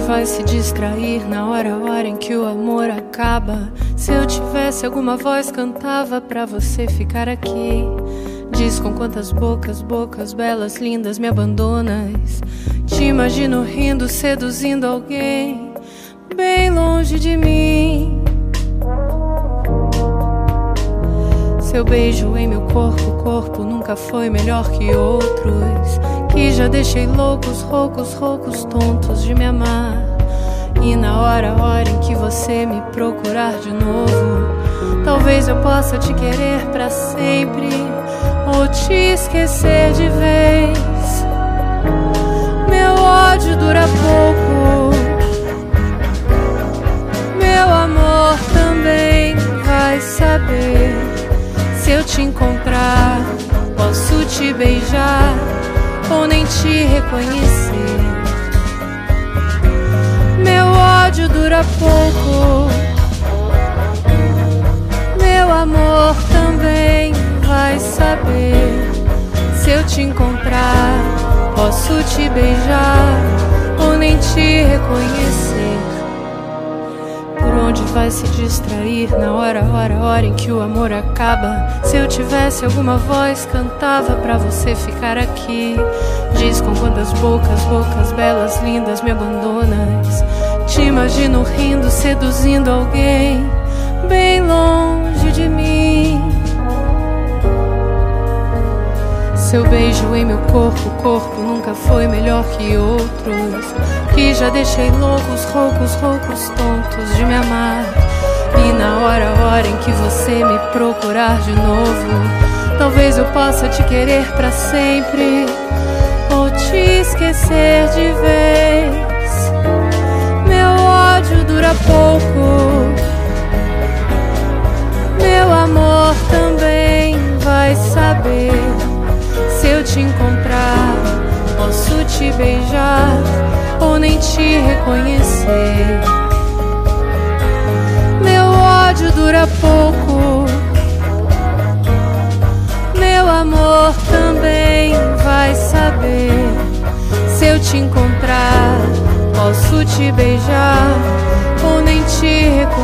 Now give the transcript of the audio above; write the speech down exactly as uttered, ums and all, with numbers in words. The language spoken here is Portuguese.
vai se distrair na hora, a hora em que o amor acaba? Se eu tivesse alguma voz, cantava pra você ficar aqui. Diz com quantas bocas, bocas belas, lindas me abandonas. Te imagino rindo, seduzindo alguém bem longe de mim. Seu beijo em meu corpo, corpo nunca foi melhor que outros, que já deixei loucos, roucos, roucos, tontos de me amar. E na hora, a hora em que você me procurar de novo, talvez eu possa te querer pra sempre ou te esquecer de vez. Meu ódio dura pouco, meu amor também vai saber. Se eu te encontrar, posso te beijar ou nem te reconhecer. Meu ódio dura pouco, meu amor também vai saber. Se eu te encontrar, posso te beijar ou nem te reconhecer. Por onde vai se distrair na hora, hora, hora em que o amor acaba? Se eu tivesse alguma voz, cantava pra você ficar aqui. Diz com quantas bocas, bocas belas, lindas me abandonas. Te imagino rindo, seduzindo alguém bem longe de mim. Seu beijo em meu corpo, corpo nunca foi melhor que outros, que já deixei loucos, roucos, roucos, tontos de me amar. E na hora, a hora em que você me procurar de novo, talvez eu possa te querer pra sempre ou te esquecer de vez. Meu ódio dura pouco, meu amor também vai saber. Se eu te encontrar, posso te beijar ou nem te reconhecer. Meu ódio dura pouco, meu amor também vai saber. Se eu te encontrar, posso te beijar ou nem te reconhecer.